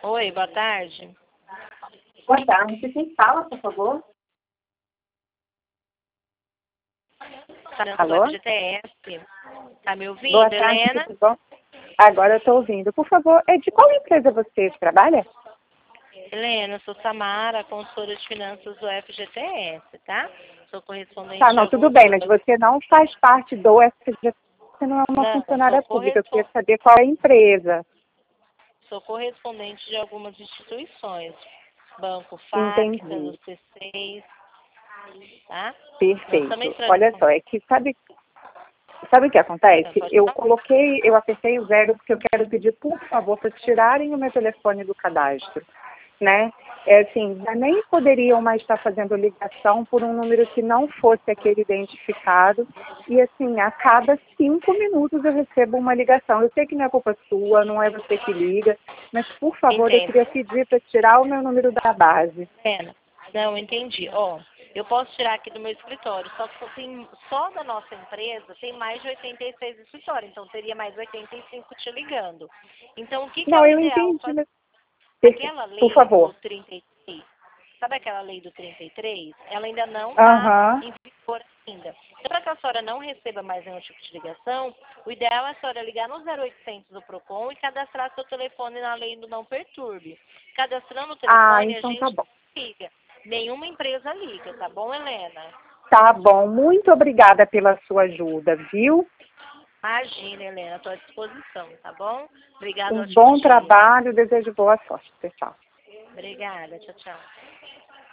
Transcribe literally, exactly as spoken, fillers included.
Oi, boa tarde. Boa tarde. Quem fala, por favor? Alô? F G T S. Tá me ouvindo, Boa tarde, Helena? tudo bom? Agora eu estou ouvindo. Por favor, é de qual empresa você trabalha? Helena, eu sou Samara, consultora de finanças do F G T S, tá? Sou correspondente Tá, de não, tudo alguns bem, mas bancos. você não faz parte do F G T S, você não é uma Não, sou, funcionária pública. Eu correspon... queria saber qual é a empresa. sou correspondente de algumas instituições. Banco Facta, do Entendi. C seis, tá? Nós também Perfeito. entrando em Olha só, é que sabe, sabe o que contato, acontece? pode Eu falar? coloquei, eu apertei o zero porque eu quero pedir, por favor, para tirarem o meu telefone do cadastro, né? É assim, já nem poderiam mais estar fazendo ligação por um número que não fosse aquele identificado. E assim, a cada cinco minutos eu recebo uma ligação. Eu sei que não é culpa sua, não é você que liga, mas por favor, eu Entendo. queria pedir para tirar o meu número da base. Helena, não, entendi. Ó, eu posso tirar aqui do meu escritório, só que só tem, só da nossa empresa tem mais de oitenta e seis escritórios, então teria mais oitenta e cinco te ligando. Então, o que, que é Não, o eu ideal? entendi, mas perfeito. Aquela Por lei do favor. trinta e três, sabe aquela lei do trinta e três? Ela ainda não está Aham. em vigor ainda. Então, para que a senhora não receba mais nenhum tipo de ligação, o ideal é a senhora ligar no zero oitocentos do PROCON e cadastrar seu telefone na lei do não perturbe. Cadastrando o Ah, telefone, a então tá gente bom. liga. Nenhuma empresa liga, tá bom, Helena? Tá bom. Muito obrigada pela sua ajuda, viu? Imagina, Helena, estou à disposição, tá bom? Obrigada, Um ótimo bom dia. trabalho, desejo boa sorte, pessoal. Obrigada, tchau, tchau.